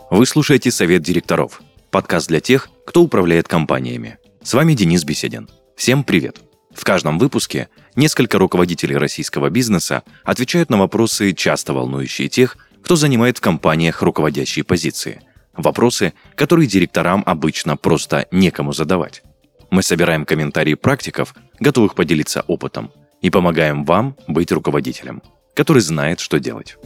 Вы слушаете «Совет директоров» – подкаст для тех, кто управляет компаниями. С вами Денис Беседин. Всем привет! В каждом выпуске несколько руководителей российского бизнеса отвечают на вопросы, часто волнующие тех, кто занимает в компаниях руководящие позиции. Вопросы, которые директорам обычно просто некому задавать. Мы собираем комментарии практиков, готовых поделиться опытом, и помогаем вам быть руководителем, который знает, что делать.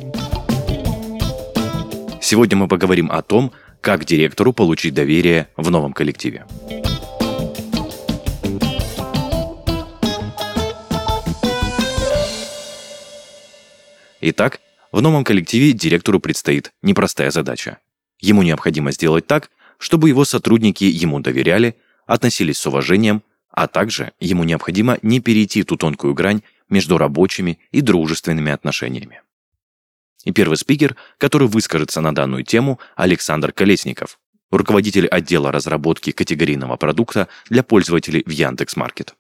Сегодня мы поговорим о том, как директору получить доверие в новом коллективе. Итак, в новом коллективе директору предстоит непростая задача. Ему необходимо сделать так, чтобы его сотрудники ему доверяли, относились с уважением, а также ему необходимо не перейти ту тонкую грань между рабочими и дружественными отношениями. И первый спикер, который выскажется на данную тему, Александр Колесников, руководитель отдела разработки категорийного продукта для пользователей в Яндекс.Маркет.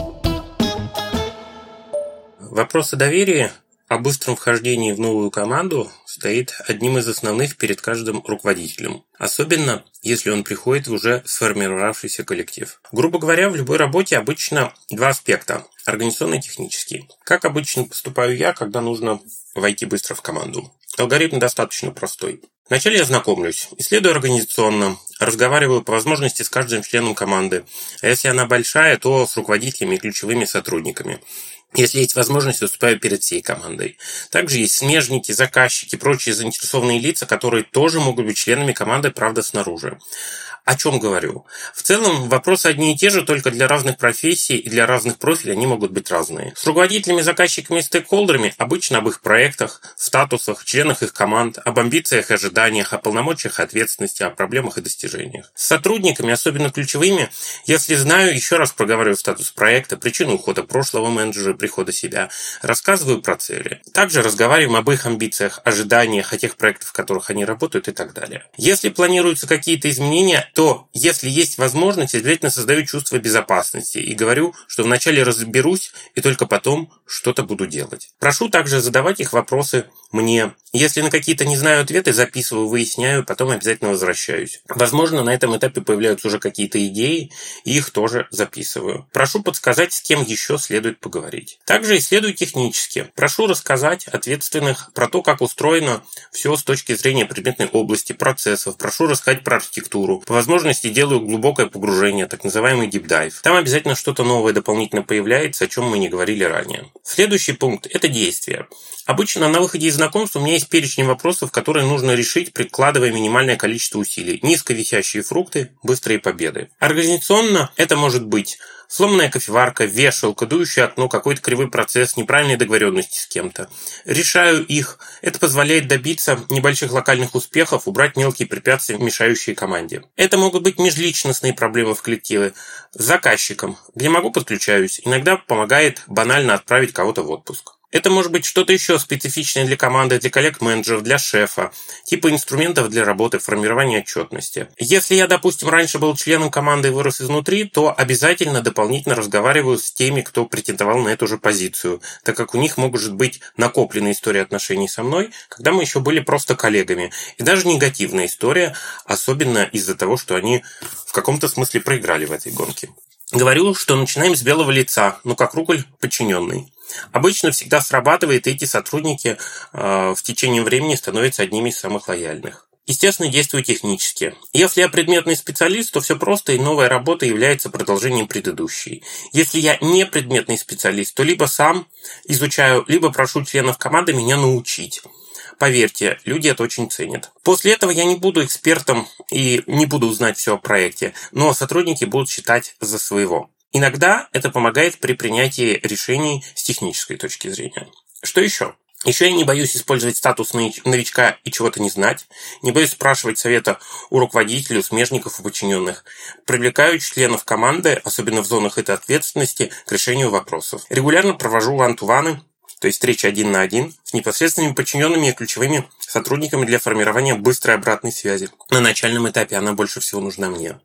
Вопрос о доверии, о быстром вхождении в новую команду стоит одним из основных перед каждым руководителем. Особенно, если он приходит в уже сформировавшийся коллектив. Грубо говоря, в любой работе обычно два аспекта – организационно и технический. Как обычно поступаю я, когда нужно войти быстро в команду? Алгоритм достаточно простой. Вначале я знакомлюсь, исследую организационно, разговариваю по возможности с каждым членом команды. А если она большая, то с руководителями и ключевыми сотрудниками. Если есть возможность, выступаю перед всей командой. Также есть смежники, заказчики, прочие заинтересованные лица, которые тоже могут быть членами команды, правда, снаружи. О чем говорю? В целом, вопросы одни и те же, только для разных профессий и для разных профилей они могут быть разные. С руководителями, заказчиками и стейкхолдерами обычно об их проектах, статусах, членах их команд, об амбициях и ожиданиях, о полномочиях и ответственности, о проблемах и достижениях. С сотрудниками, особенно ключевыми, если знаю, еще раз проговариваю статус проекта, причину ухода прошлого менеджера и прихода себя, рассказываю про цели. Также разговариваем об их амбициях, ожиданиях, о тех проектах, в которых они работают и так далее. Если планируются какие-то изменения, то, если есть возможность, обязательно создаю чувство безопасности и говорю, что вначале разберусь и только потом что-то буду делать. Прошу также задавать их вопросы мне. Если на какие-то не знаю ответы, записываю, выясняю, потом обязательно возвращаюсь. Возможно, на этом этапе появляются уже какие-то идеи, и их тоже записываю. Прошу подсказать, с кем еще следует поговорить. Также исследую технически. Прошу рассказать ответственных про то, как устроено все с точки зрения предметной области, процессов. Прошу рассказать про архитектуру. По возможности делаю глубокое погружение, так называемый deep dive. Там обязательно что-то новое дополнительно появляется, о чем мы не говорили ранее. Следующий пункт – это действия. Обычно на выходе из знакомства у меня есть перечень вопросов, которые нужно решить, прикладывая минимальное количество усилий. Низковисящие фрукты, быстрые победы. Организационно это может быть сломанная кофеварка, вешалка, дующее окно, какой-то кривой процесс, неправильные договоренности с кем-то. Решаю их. Это позволяет добиться небольших локальных успехов, убрать мелкие препятствия, мешающие команде. Это могут быть межличностные проблемы в коллективе. С заказчиком, где могу, подключаюсь. Иногда помогает банально отправить кого-то в отпуск. Это может быть что-то еще специфичное для команды, для коллег-менеджеров, для шефа, типа инструментов для работы, формирования отчетности. Если я, допустим, раньше был членом команды и вырос изнутри, то обязательно дополнительно разговариваю с теми, кто претендовал на эту же позицию, так как у них может быть накопленная история отношений со мной, когда мы еще были просто коллегами. И даже негативная история, особенно из-за того, что они в каком-то смысле проиграли в этой гонке. Говорю, что начинаем с белого лица, как рубль подчиненный. Обычно всегда срабатывает, и эти сотрудники в течение времени становятся одними из самых лояльных. Естественно, действую технически. Если я предметный специалист, то все просто, и новая работа является продолжением предыдущей. Если я не предметный специалист, то либо сам изучаю, либо прошу членов команды меня научить. Поверьте, люди это очень ценят. После этого я не буду экспертом и не буду знать все о проекте, но сотрудники будут считать за своего. Иногда это помогает при принятии решений с технической точки зрения. Что еще? Еще я не боюсь использовать статус новичка и чего-то не знать. Не боюсь спрашивать совета у руководителей, у смежников, у подчиненных. Привлекаю членов команды, особенно в зонах этой ответственности, к решению вопросов. Регулярно провожу one-to-one, то есть встречи 1 на 1, с непосредственными подчиненными и ключевыми сотрудниками для формирования быстрой обратной связи. На начальном этапе она больше всего нужна мне.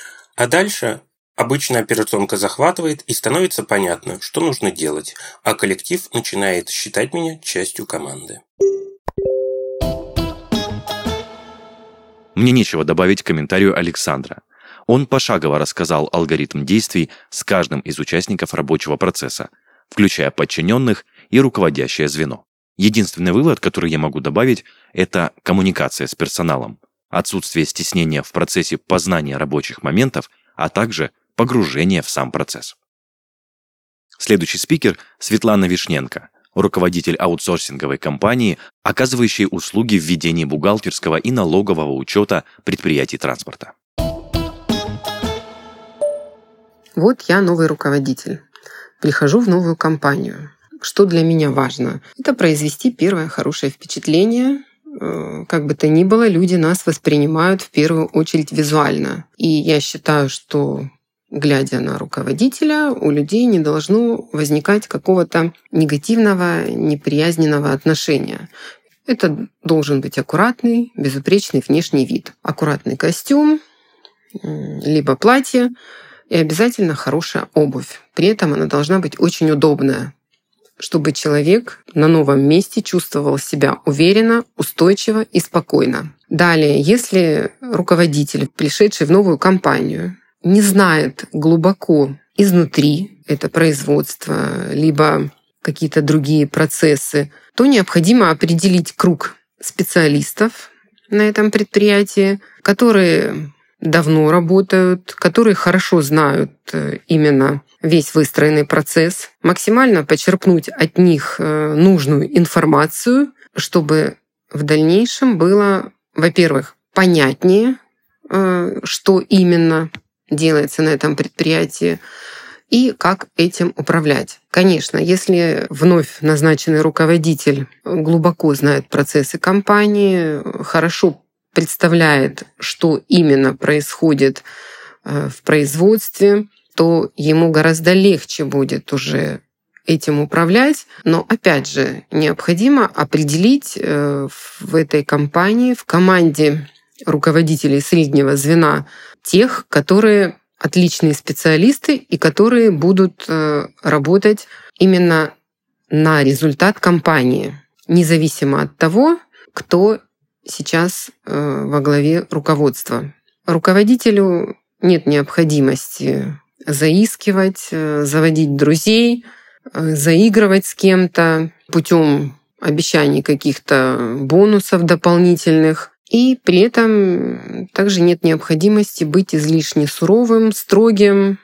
А дальше обычно операционка захватывает и становится понятно, что нужно делать, а коллектив начинает считать меня частью команды. Мне нечего добавить к комментарию Александра. Он пошагово рассказал алгоритм действий с каждым из участников рабочего процесса, включая подчиненных и руководящее звено. Единственный вывод, который я могу добавить, это коммуникация с персоналом, отсутствие стеснения в процессе познания рабочих моментов, а также погружение в сам процесс. Следующий спикер – Светлана Вишненко, руководитель аутсорсинговой компании, оказывающей услуги в ведении бухгалтерского и налогового учета предприятий транспорта. Вот я новый руководитель. Прихожу в новую компанию. Что для меня важно? Это произвести первое хорошее впечатление. Как бы то ни было, люди нас воспринимают в первую очередь визуально. И я считаю, что, глядя на руководителя, у людей не должно возникать какого-то негативного, неприязненного отношения. Это должен быть аккуратный, безупречный внешний вид. Аккуратный костюм, либо платье и обязательно хорошая обувь. При этом она должна быть очень удобная, чтобы человек на новом месте чувствовал себя уверенно, устойчиво и спокойно. Далее, если руководитель, пришедший в новую компанию, не знает глубоко изнутри это производство, либо какие-то другие процессы, то необходимо определить круг специалистов на этом предприятии, которые давно работают, которые хорошо знают именно весь выстроенный процесс, максимально почерпнуть от них нужную информацию, чтобы в дальнейшем было, во-первых, понятнее, что именно делается на этом предприятии и как этим управлять. Конечно, если вновь назначенный руководитель глубоко знает процессы компании, хорошо представляет, что именно происходит в производстве, то ему гораздо легче будет уже этим управлять. Но, опять же, необходимо определить в этой компании, в команде руководителей среднего звена тех, которые отличные специалисты и которые будут работать именно на результат компании, независимо от того, кто сейчас во главе руководства. Руководителю нет необходимости заискивать, заводить друзей, заигрывать с кем-то путем обещаний каких-то бонусов дополнительных. И при этом также нет необходимости быть излишне суровым, строгим.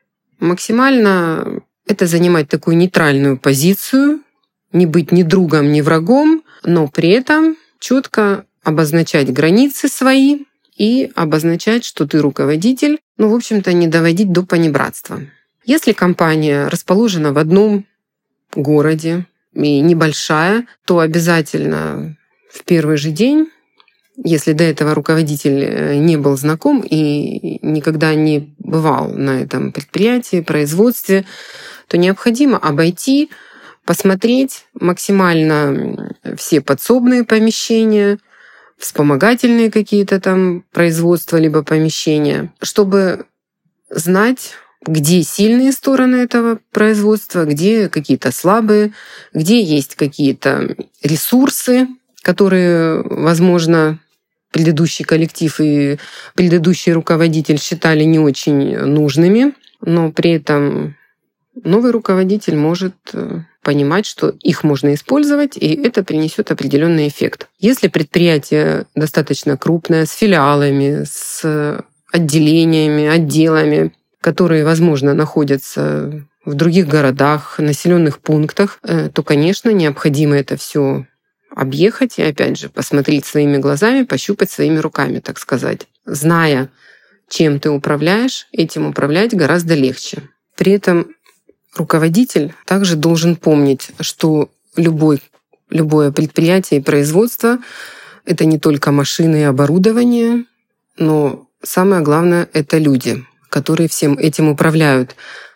Максимально это занимать такую нейтральную позицию, не быть ни другом, ни врагом, но при этом четко обозначать границы свои и обозначать, что ты руководитель, в общем-то, не доводить до понебратства. Если компания расположена в одном городе и небольшая, то обязательно в первый же день, если до этого руководитель не был знаком и никогда не бывал на этом предприятии, производстве, то необходимо обойти, посмотреть максимально все подсобные помещения, вспомогательные какие-то там производства либо помещения, чтобы знать, где сильные стороны этого производства, где какие-то слабые, где есть какие-то ресурсы, которые, возможно, предыдущий коллектив и предыдущий руководитель считали не очень нужными, но при этом новый руководитель может понимать, что их можно использовать, и это принесет определенный эффект. Если предприятие достаточно крупное, с филиалами, с отделениями, отделами, которые, возможно, находятся в других городах, населенных пунктах, то, конечно, необходимо это все объехать и, опять же, посмотреть своими глазами, пощупать своими руками, так сказать. Зная, чем ты управляешь, этим управлять гораздо легче. При этом руководитель также должен помнить, что любое предприятие и производство — это не только машины и оборудование, но самое главное — это люди, которые всем этим управляют.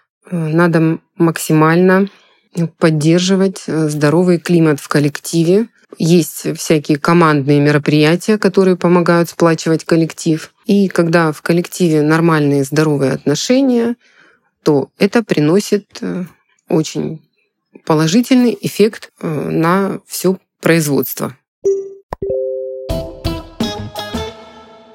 Надо максимально поддерживать здоровый климат в коллективе. Есть всякие командные мероприятия, которые помогают сплачивать коллектив. И когда в коллективе нормальные здоровые отношения, то это приносит очень положительный эффект на все производство.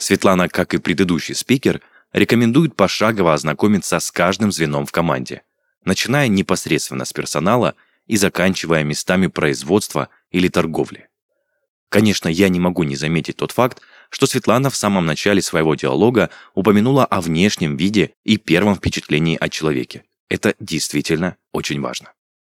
Светлана, как и предыдущий спикер, рекомендует пошагово ознакомиться с каждым звеном в команде, начиная непосредственно с персонала и заканчивая местами производства или торговли. Конечно, я не могу не заметить тот факт, что Светлана в самом начале своего диалога упомянула о внешнем виде и первом впечатлении о человеке. Это действительно очень важно.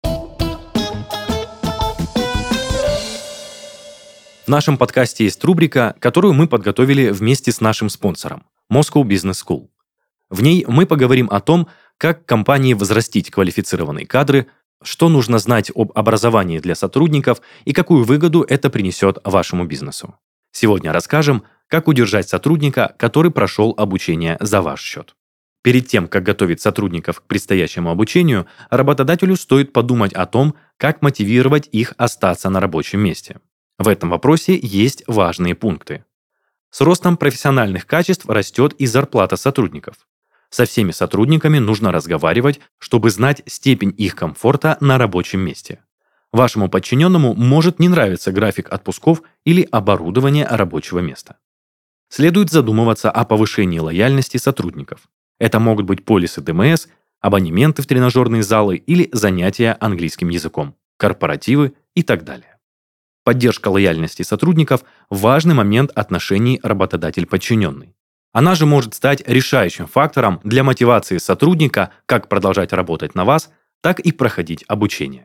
В нашем подкасте есть рубрика, которую мы подготовили вместе с нашим спонсором – Moscow Business School. В ней мы поговорим о том, как компании взрастить квалифицированные кадры, что нужно знать об образовании для сотрудников и какую выгоду это принесет вашему бизнесу. Сегодня расскажем, как удержать сотрудника, который прошел обучение за ваш счет. Перед тем, как готовить сотрудников к предстоящему обучению, работодателю стоит подумать о том, как мотивировать их остаться на рабочем месте. В этом вопросе есть важные пункты. С ростом профессиональных качеств растет и зарплата сотрудников. Со всеми сотрудниками нужно разговаривать, чтобы знать степень их комфорта на рабочем месте. Вашему подчиненному может не нравиться график отпусков или оборудование рабочего места. Следует задумываться о повышении лояльности сотрудников. Это могут быть полисы ДМС, абонементы в тренажерные залы или занятия английским языком, корпоративы и так далее. Поддержка лояльности сотрудников – важный момент отношений работодатель-подчиненный. Она же может стать решающим фактором для мотивации сотрудника как продолжать работать на вас, так и проходить обучение.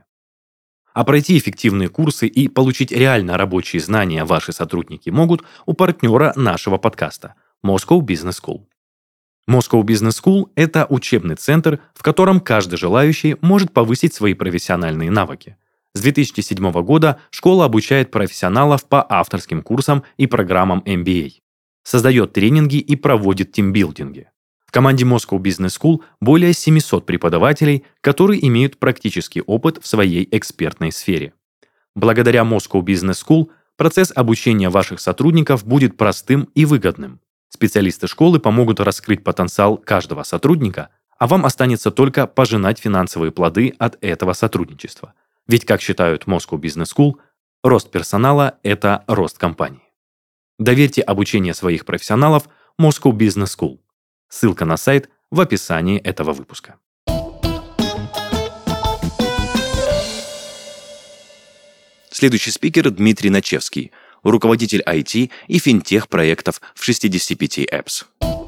А пройти эффективные курсы и получить реально рабочие знания ваши сотрудники могут у партнера нашего подкаста – Moscow Business School. Moscow Business School – это учебный центр, в котором каждый желающий может повысить свои профессиональные навыки. С 2007 года школа обучает профессионалов по авторским курсам и программам MBA. Создает тренинги и проводит тимбилдинги. В команде Moscow Business School более 700 преподавателей, которые имеют практический опыт в своей экспертной сфере. Благодаря Moscow Business School процесс обучения ваших сотрудников будет простым и выгодным. Специалисты школы помогут раскрыть потенциал каждого сотрудника, а вам останется только пожинать финансовые плоды от этого сотрудничества. Ведь, как считают Moscow Business School, рост персонала – это рост компании. Доверьте обучение своих профессионалов Moscow Business School. Ссылка на сайт в описании этого выпуска. Следующий спикер – Дмитрий Начевский, руководитель IT и финтех-проектов в 65 Apps.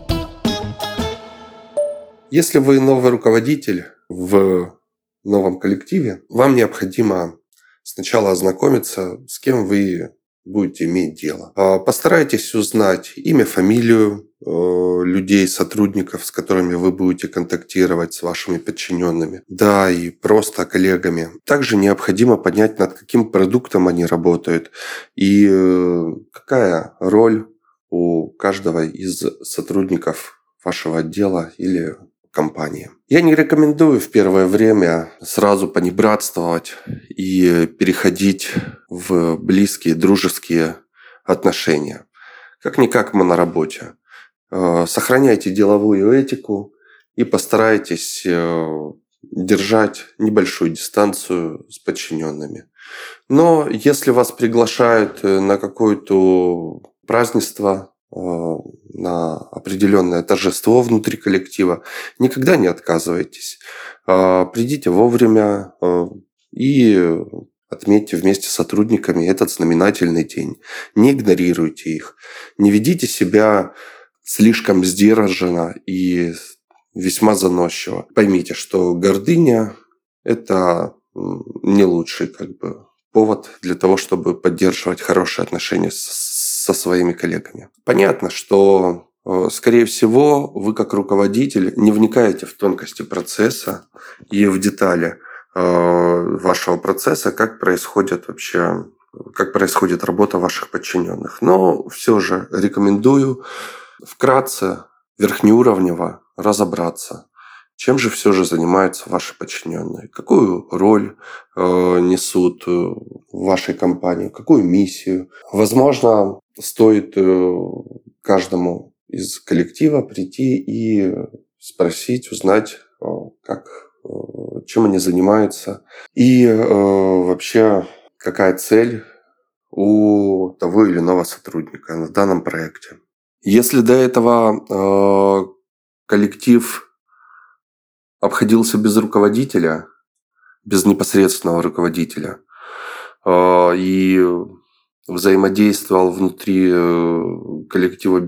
Если вы новый руководитель в новом коллективе, вам необходимо сначала ознакомиться, с кем вы будете иметь дело. Постарайтесь узнать имя, фамилию людей, сотрудников, с которыми вы будете контактировать, с вашими подчиненными, да, и просто коллегами. Также необходимо понять, над каким продуктом они работают и какая роль у каждого из сотрудников вашего отдела или компании. Я не рекомендую в первое время сразу понебратствовать и переходить в близкие, дружеские отношения. Как-никак мы на работе. Сохраняйте деловую этику и постарайтесь держать небольшую дистанцию с подчиненными. Но если вас приглашают на какое-то празднество, на определенное торжество внутри коллектива, никогда не отказывайтесь. Придите вовремя и отметьте вместе с сотрудниками этот знаменательный день. Не игнорируйте их. Не ведите себя слишком сдержанно и весьма заносчиво. Поймите, что гордыня – это не лучший повод для того, чтобы поддерживать хорошие отношения со своими коллегами. Понятно, что, скорее всего, вы как руководитель не вникаете в тонкости процесса и в детали вашего процесса, как происходит работа ваших подчиненных. Но все же рекомендую вкратце, верхнеуровнево разобраться, чем же все же занимаются ваши подчиненные, какую роль несут в вашей компании, какую миссию. Возможно, стоит каждому из коллектива прийти и спросить, узнать, чем они занимаются и вообще какая цель у того или иного сотрудника на данном проекте. Если до этого коллектив обходился без руководителя, без непосредственного руководителя, и взаимодействовал внутри коллектива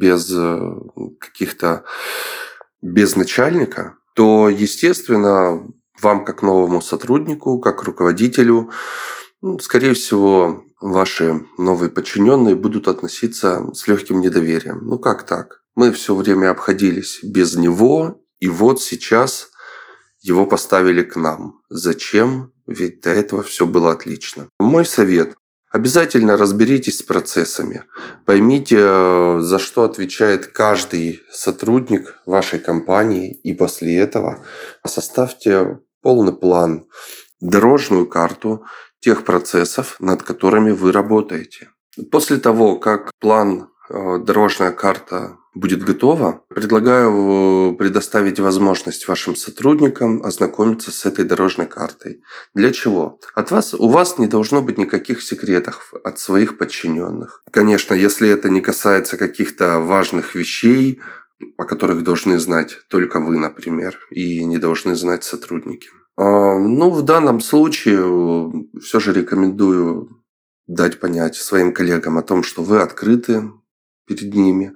без начальника, то, естественно, вам, как новому сотруднику, как руководителю, скорее всего, ваши новые подчиненные будут относиться с легким недоверием. Как так? Мы все время обходились без него, и вот сейчас его поставили к нам. Зачем? Ведь до этого все было отлично. Мой совет. Обязательно разберитесь с процессами. Поймите, за что отвечает каждый сотрудник вашей компании. И после этого составьте полный план, дорожную карту тех процессов, над которыми вы работаете. После того, как план, дорожная карта будет готова, предлагаю предоставить возможность вашим сотрудникам ознакомиться с этой дорожной картой. Для чего? У вас не должно быть никаких секретов от своих подчиненных. Конечно, если это не касается каких-то важных вещей, о которых должны знать только вы, например, и не должны знать сотрудники. В данном случае все же рекомендую дать понять своим коллегам о том, что вы открыты перед ними,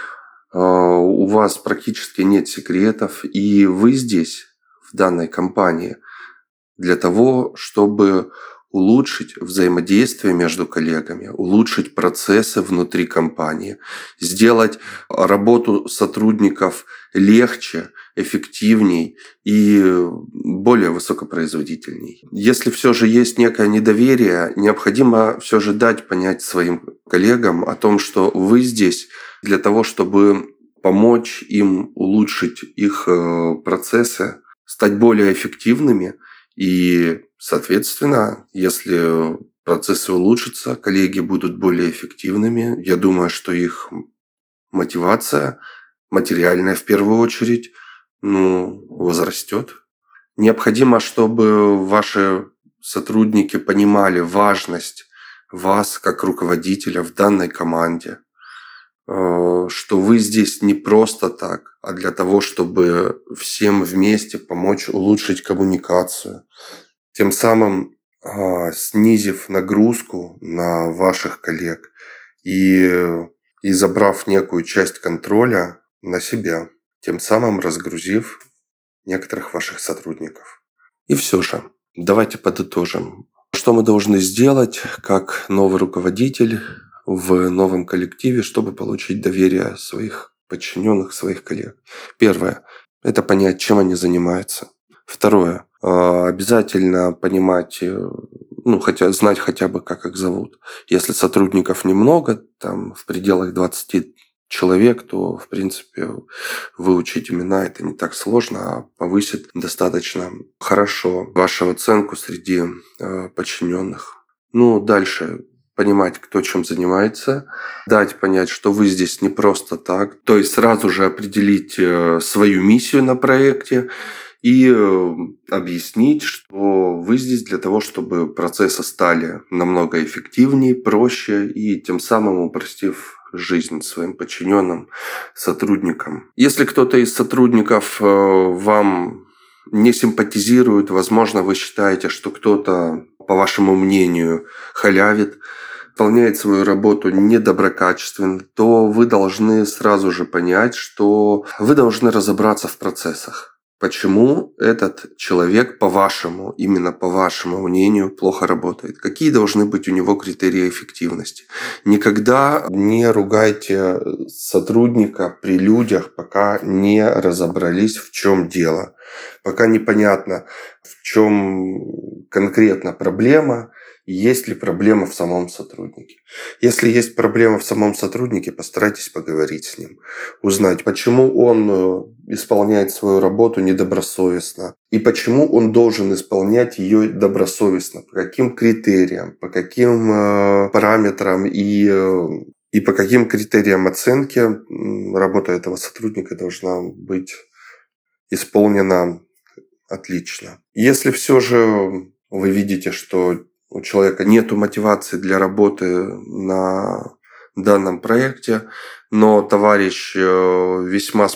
у вас практически нет секретов, и вы здесь, в данной компании, для того, чтобы улучшить взаимодействие между коллегами, улучшить процессы внутри компании, сделать работу сотрудников легче, эффективней и более высокопроизводительней. Если все же есть некое недоверие, необходимо все же дать понять своим коллегам о том, что вы здесь для того, чтобы помочь им улучшить их процессы, стать более эффективными. И, соответственно, если процессы улучшатся, коллеги будут более эффективными, я думаю, что их мотивация, материальная в первую очередь, возрастет. Необходимо, чтобы ваши сотрудники понимали важность вас как руководителя в данной команде, что вы здесь не просто так, а для того, чтобы всем вместе помочь улучшить коммуникацию, тем самым снизив нагрузку на ваших коллег и забрав некую часть контроля на себя, тем самым разгрузив некоторых ваших сотрудников. И все же, давайте подытожим. Что мы должны сделать как новый руководитель в новом коллективе, чтобы получить доверие своих подчиненных, своих коллег? Первое – это понять, чем они занимаются. Второе – обязательно понимать, знать хотя бы, как их зовут. Если сотрудников немного, там в пределах 20 человек, то, в принципе, выучить имена это не так сложно, а повысит достаточно хорошо вашу оценку среди подчиненных. Дальше понимать, кто чем занимается, дать понять, что вы здесь не просто так, то есть сразу же определить свою миссию на проекте и объяснить, что вы здесь для того, чтобы процессы стали намного эффективнее, проще и тем самым упростив жизнь своим подчиненным сотрудникам. Если кто-то из сотрудников вам не симпатизирует, возможно, вы считаете, что кто-то, по вашему мнению, халявит, выполняет свою работу недоброкачественно, то вы должны сразу же понять, что вы должны разобраться в процессах. Почему этот человек, именно по вашему мнению, плохо работает? Какие должны быть у него критерии эффективности? Никогда не ругайте сотрудника при людях, пока не разобрались, в чем дело. Пока непонятно, в чем конкретно проблема, есть ли проблема в самом сотруднике. Если есть проблема в самом сотруднике, постарайтесь поговорить с ним, узнать, почему он исполняет свою работу недобросовестно и почему он должен исполнять ее добросовестно, по каким критериям, по каким параметрам и по каким критериям оценки работа этого сотрудника должна быть исполнена отлично. Если все же вы видите, что у человека нет мотивации для работы на данном проекте, но товарищ весьма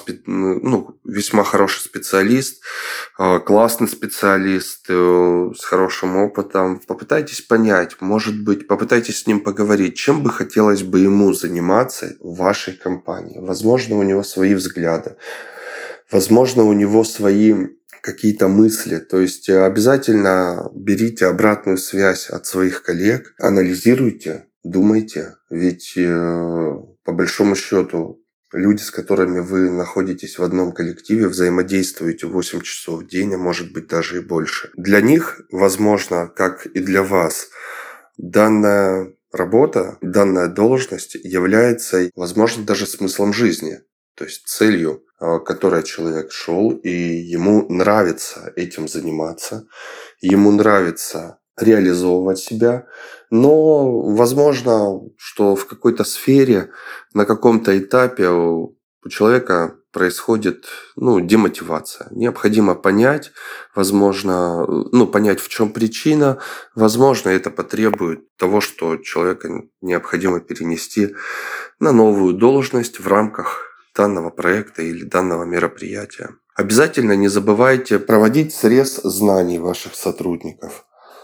хороший специалист, классный специалист с хорошим опытом. Попытайтесь понять, может быть, попытайтесь с ним поговорить, чем бы хотелось бы ему заниматься в вашей компании. Возможно, у него свои взгляды, возможно, у него свои какие-то мысли. То есть обязательно берите обратную связь от своих коллег, анализируйте, думайте. Ведь по большому счету люди, с которыми вы находитесь в одном коллективе, взаимодействуете 8 часов в день, а может быть даже и больше. Для них, возможно, как и для вас, данная работа, данная должность является, возможно, даже смыслом жизни. То есть целью, к которой человек шел, и ему нравится этим заниматься, ему нравится реализовывать себя, но возможно, что в какой-то сфере, на каком-то этапе у человека происходит демотивация. Необходимо понять, возможно, понять, в чем причина. Возможно, это потребует того, что человека необходимо перенести на новую должность в рамках данного проекта или данного мероприятия. Обязательно не забывайте проводить срез знаний ваших сотрудников,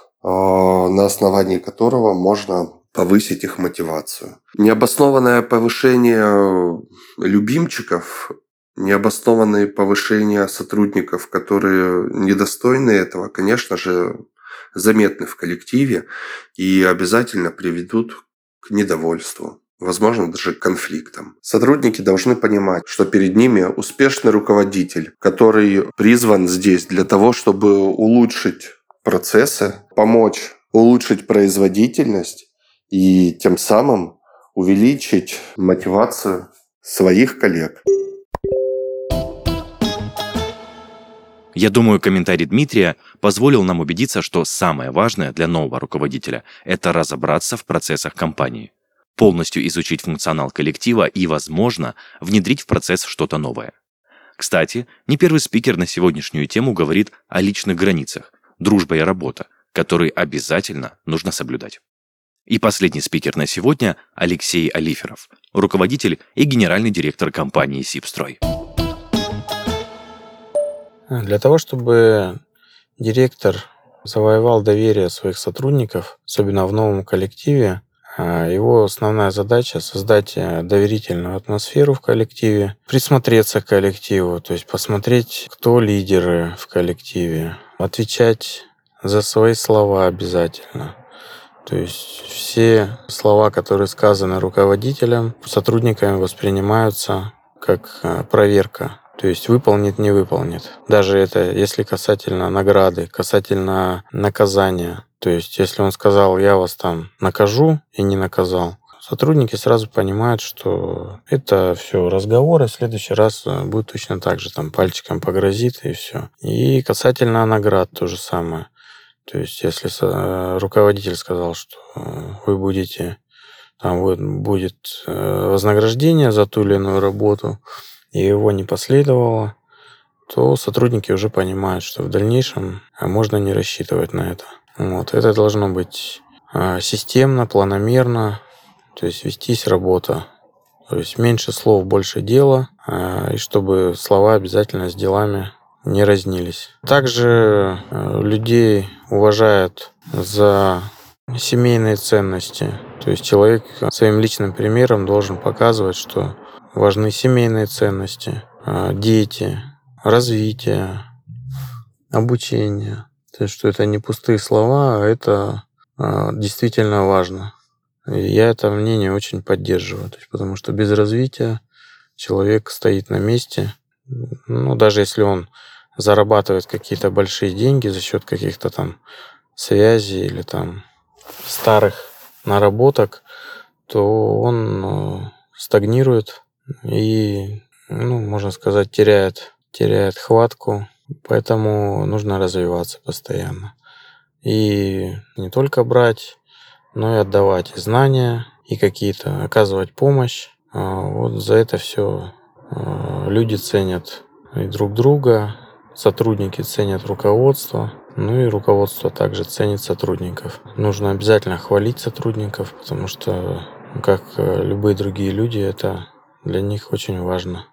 на основании которого можно повысить их мотивацию. Необоснованное повышение любимчиков, необоснованные повышения сотрудников, которые недостойны этого, конечно же, заметны в коллективе и обязательно приведут к недовольству, возможно, даже к конфликтам. Сотрудники должны понимать, что перед ними успешный руководитель, который призван здесь для того, чтобы улучшить процессы, помочь улучшить производительность и тем самым увеличить мотивацию своих коллег. Я думаю, комментарий Дмитрия позволил нам убедиться, что самое важное для нового руководителя – это разобраться в процессах компании, полностью изучить функционал коллектива и, возможно, внедрить в процесс что-то новое. Кстати, не первый спикер на сегодняшнюю тему говорит о личных границах, дружба и работа, которые обязательно нужно соблюдать. И последний спикер на сегодня – Алексей Алиферов, руководитель и генеральный директор компании «Сибстрой». Для того, чтобы директор завоевал доверие своих сотрудников, особенно в новом коллективе, его основная задача — создать доверительную атмосферу в коллективе, присмотреться к коллективу, то есть посмотреть, кто лидеры в коллективе, отвечать за свои слова обязательно. То есть все слова, которые сказаны руководителем, сотрудниками воспринимаются как проверка. То есть выполнит, не выполнит. Даже это если касательно награды, касательно наказания. То есть если он сказал, я вас там накажу и не наказал, сотрудники сразу понимают, что это все разговоры, в следующий раз будет точно так же, там пальчиком погрозит и все. И касательно наград то же самое. То есть если руководитель сказал, что вы будете, там будет вознаграждение за ту или иную работу, и его не последовало, то сотрудники уже понимают, что в дальнейшем можно не рассчитывать на это. Это должно быть системно, планомерно, то есть вестись работа. То есть меньше слов, больше дела, и чтобы слова обязательно с делами не разнились. Также людей уважают за семейные ценности. То есть человек своим личным примером должен показывать, что важны семейные ценности, дети, развитие, обучение. То есть, что это не пустые слова, а это действительно важно. И я это мнение очень поддерживаю. То есть, потому что без развития человек стоит на месте. Даже если он зарабатывает какие-то большие деньги за счет каких-то там связей или там старых наработок, то он стагнирует и, можно сказать, теряет хватку. Поэтому нужно развиваться постоянно. И не только брать, но и отдавать и знания, и какие-то оказывать помощь. За это все люди ценят и друг друга, сотрудники ценят руководство, и руководство также ценит сотрудников. Нужно обязательно хвалить сотрудников, потому что, как любые другие люди, это для них очень важно.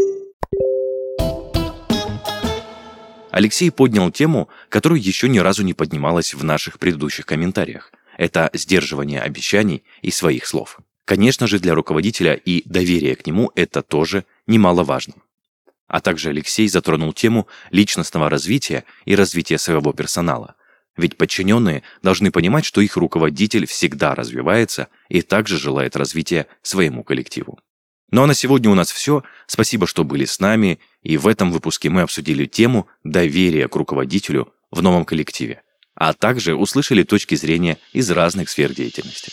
Алексей поднял тему, которая еще ни разу не поднималась в наших предыдущих комментариях. Это сдерживание обещаний и своих слов. Конечно же, для руководителя и доверие к нему это тоже немаловажно. А также Алексей затронул тему личностного развития и развития своего персонала. Ведь подчиненные должны понимать, что их руководитель всегда развивается и также желает развития своему коллективу. Ну а на сегодня у нас все. Спасибо, что были с нами. И в этом выпуске мы обсудили тему доверия к руководителю в новом коллективе. А также услышали точки зрения из разных сфер деятельности.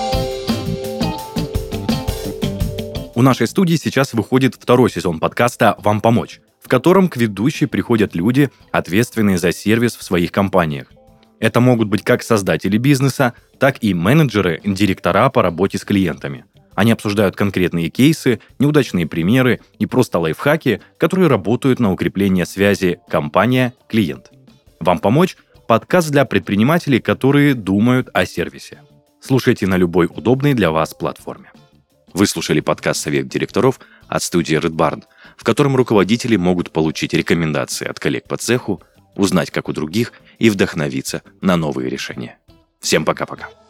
У нашей студии сейчас выходит второй сезон подкаста «Вам помочь», в котором к ведущей приходят люди, ответственные за сервис в своих компаниях. Это могут быть как создатели бизнеса, так и менеджеры, директора по работе с клиентами. Они обсуждают конкретные кейсы, неудачные примеры и просто лайфхаки, которые работают на укрепление связи компания-клиент. «Вам помочь» – подкаст для предпринимателей, которые думают о сервисе. Слушайте на любой удобной для вас платформе. Вы слушали подкаст «Совет директоров» от студии Red Barn, в котором руководители могут получить рекомендации от коллег по цеху, узнать, как у других, и вдохновиться на новые решения. Всем пока-пока.